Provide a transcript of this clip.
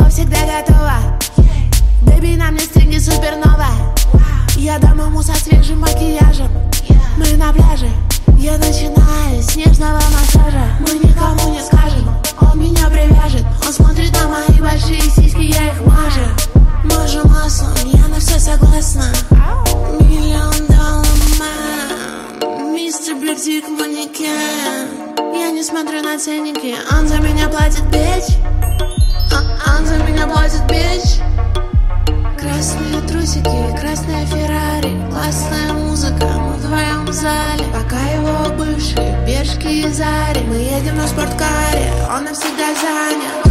него всегда готова. Бэби, на мне стринги супернова. Я дам ему со свежим макияжем. Мы на пляже, я начинаю с нежного массажа. Мы никому не скажем, он меня привяжет. Он смотрит на мои большие сиськи, я их мажу. Мажу маслом, я на все согласна. $1 000 000 man. Мистер Блэкдик манекен. Я не смотрю на ценники. Он за меня платит, бич. Он за меня платит, бич. Красные трусики, красная Феррари. Классная музыка, мы вдвоем в зале. Пока его бывшие, Бершки и Зари. Мы едем на спорткаре, он навсегда занят.